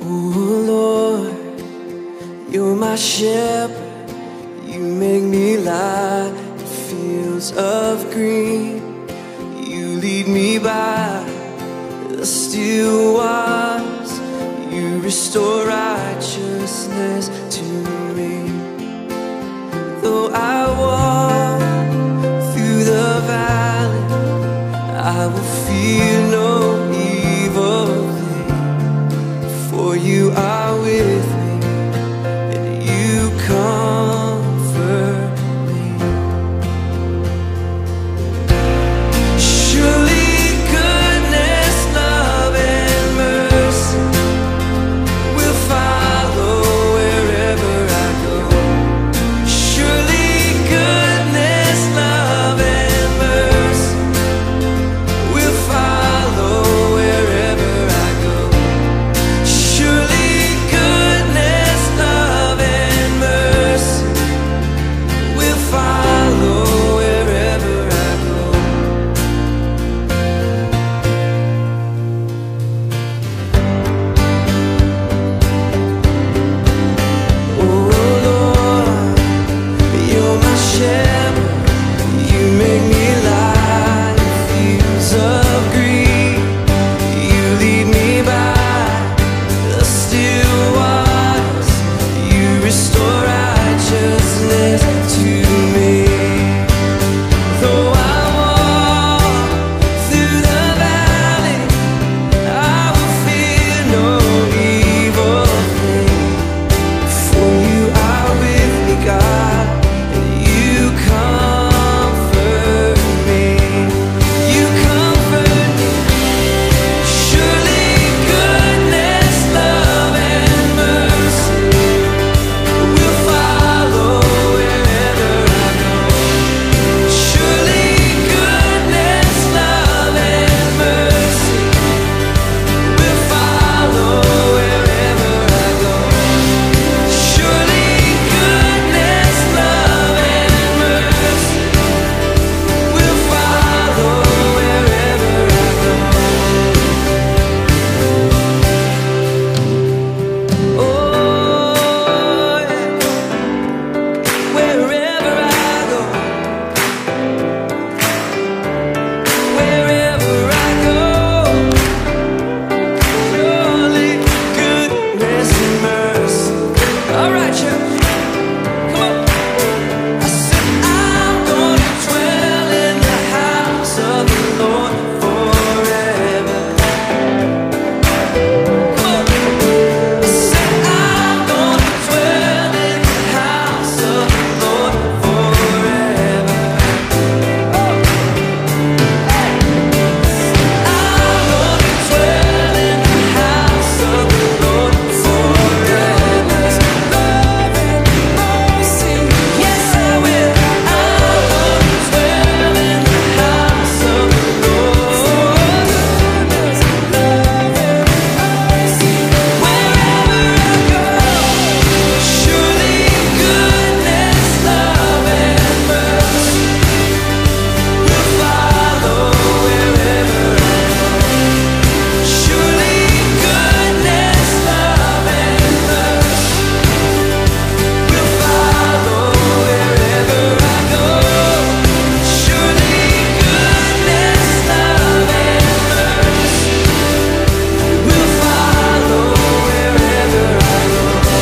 Oh Lord, you're my shepherd. You make me lie in fields of green. You lead me by the still waters. You restore righteousness to me. Though I walk through the valley, I will fear no evil thing. For you are with me, and you comfort me. Surely goodness, love, and mercy will follow wherever I go. Surely goodness, love, and mercy will follow wherever I go. Surely goodness, love, and mercy will follow wherever I go. Oh Lord, you're my shepherd. You make me lie in fields of green. You lead me by the still waters. You restore righteousness to me. Though I walk through the valley, I will fear no evil thing. For you are with me, God, and you comfort me. You comfort me. Surely goodness, love, and mercy will follow wherever I go. Surely goodness, love, and mercy will follow wherever I go. Surely goodness, love, and mercy will follow wherever I go. Oh, yeah. Wherever I go, wherever I go, surely goodness and mercy. All right, church, come on. I said I'm gonna dwell in the house of the Lord forever. Come on. I said I'm gonna dwell in the house of the Lord forever. I'm gonna dwell in the house of the Lord forever. Love and mercy, yes I will. I'm gonna dwell in the house of the Lord. Love and mercy, wherever I go. Surely goodness, love, and mercy will follow wherever I go. Surely goodness, love, and mercy will follow wherever I go. Surely goodness, love, and mercy will follow wherever I go.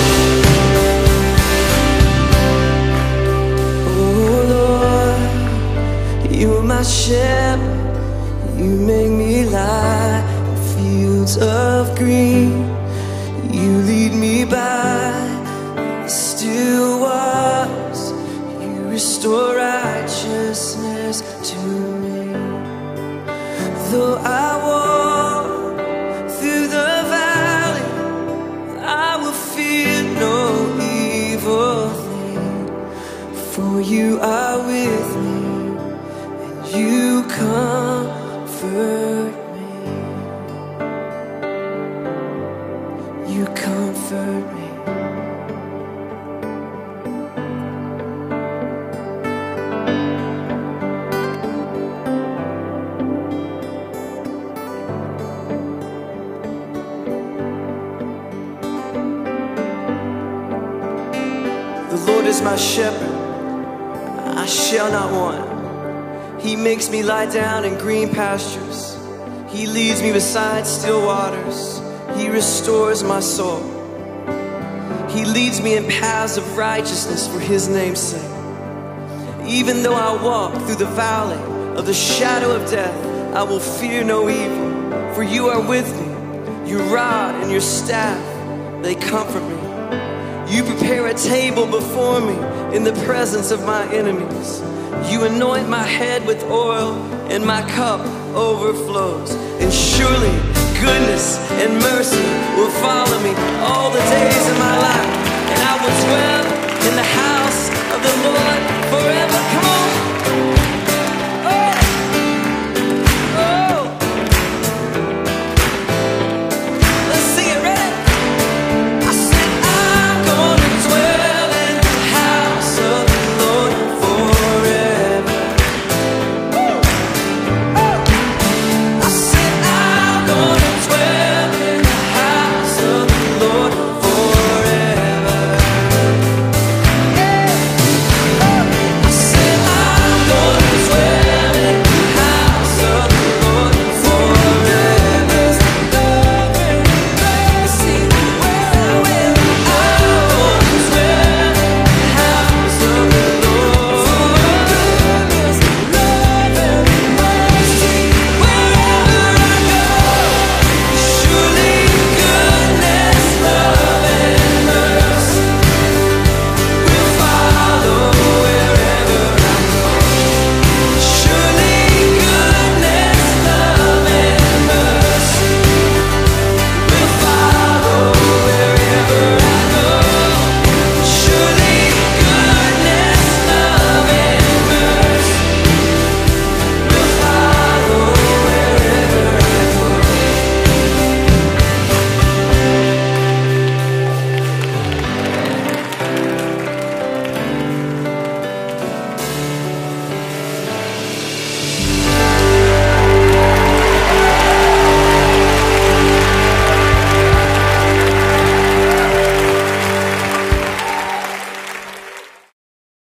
Oh Lord, you're my shepherd. You make me lie in fields of green. You lead me by the still waters. You restore righteousness to me. Though I walk through the valley, I will fear no evil thing. For you are with me, and you comfort me. You comfort me. is my shepherd, I shall not want. He makes me lie down in green pastures. He leads me beside still waters. He restores my soul. He leads me in paths of righteousness for his name's sake. Even though I walk through the valley of the shadow of death, I will fear no evil, for you are with me. Your rod and your staff, they comfort me. You prepare a table before me in the presence of my enemies. You anoint my head with oil, and my cup overflows. And surely goodness and mercy will follow me all the days of my life, and I will dwell in the house